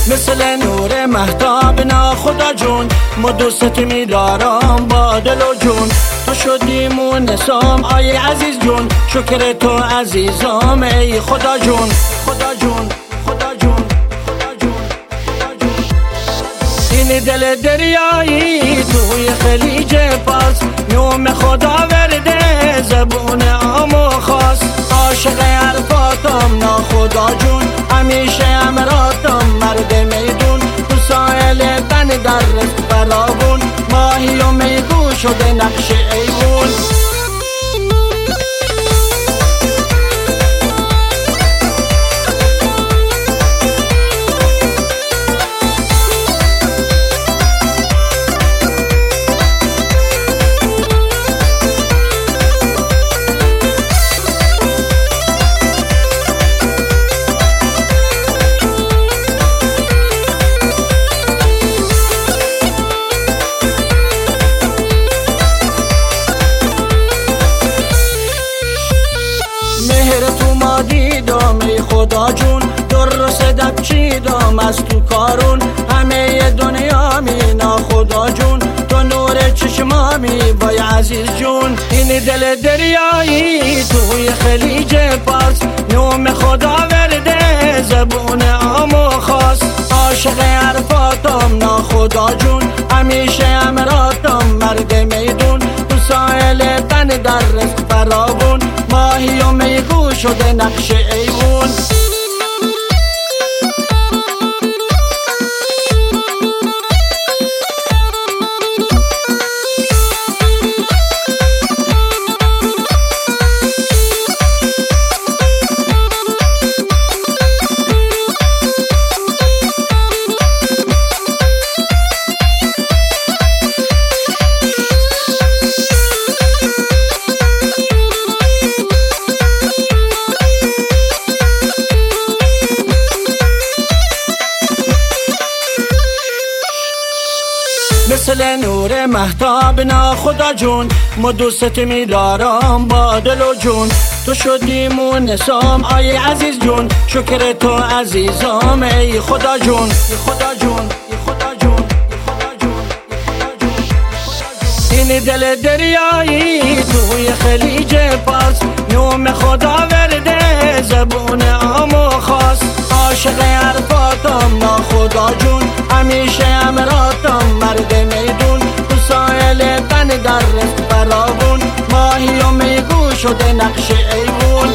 مثل نور مهتاب ناخدا جون، ما دوست می‌دارم با دل و جون. تو شدی مونسام آی عزیز جون، شکر تو عزیزام ای خدا جون. خدا جون خدا جون خدا جون خدا جون. این دل دریایی توی خلیج فارس، نوم خدا ورده زبون عام و خاص. عاشق حرفاتم ناخدا جون، همیشه امراتم مرد میدون. تو ساحل بن در رزق فراوون، ماهی و میگو شده نقش ایوون. دیدم ای خدا جون، درست دب چیدم از تو کارون. همه دنیا می ناخدا جون، تو نور چشمامی وای عزیز جون. این دل دریایی توی خلیج فارس، نوم خدا ورده زبون عام و خاص. عاشق حرفاتم ناخدا جون، همیشه امراتم مرد میدون. تو ساحل بن در رزق فراوون، ماهی و میگو شده نقش ایوون. مثل نور مهتاب ناخدا جون، ما دوست می‌دارم با دل و جون. تو شدی مونسام آی عزیز جون، شکر تو عزیزام ای خدا جون. خدا جون خدا جون خدا جون خدا جون. این دل دریایی توی خلیج فارس، نوم خدا ورده زبون عام و خاص. عاشق حرفاتم ناخدا جون، همیشه امراتم مرد میدون. تو ساحل بن در رزق فراوون، ماهی و میگو شده نقش ایوون.